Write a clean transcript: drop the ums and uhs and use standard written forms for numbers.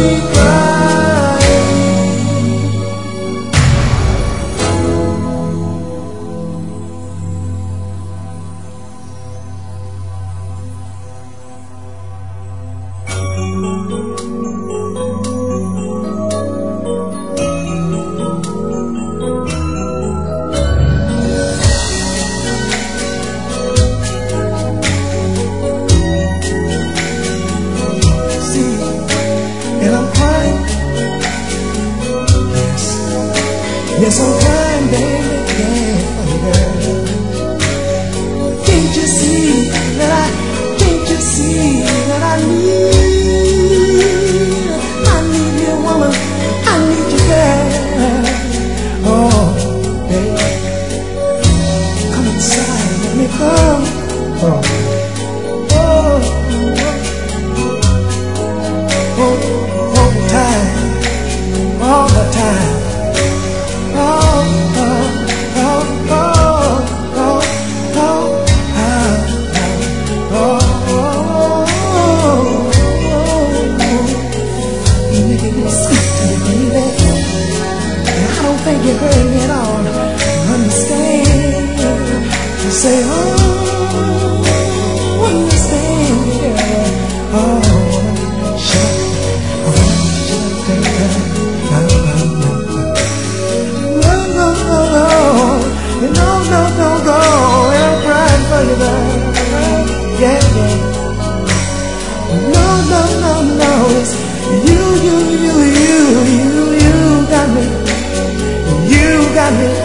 Yes, I'm crying, baby, yeah, for you, girl. Can't you see that can't you see that I need you, woman, I need you, girl. Oh, baby, come inside, let me come. Oh, all the time, all the time. You heard me at all, understand. You say, oh, understand, girl. Oh, shut up, no, go, and I'm crying for you, girl. Yeah, yeah. No, it's you got me. You got me.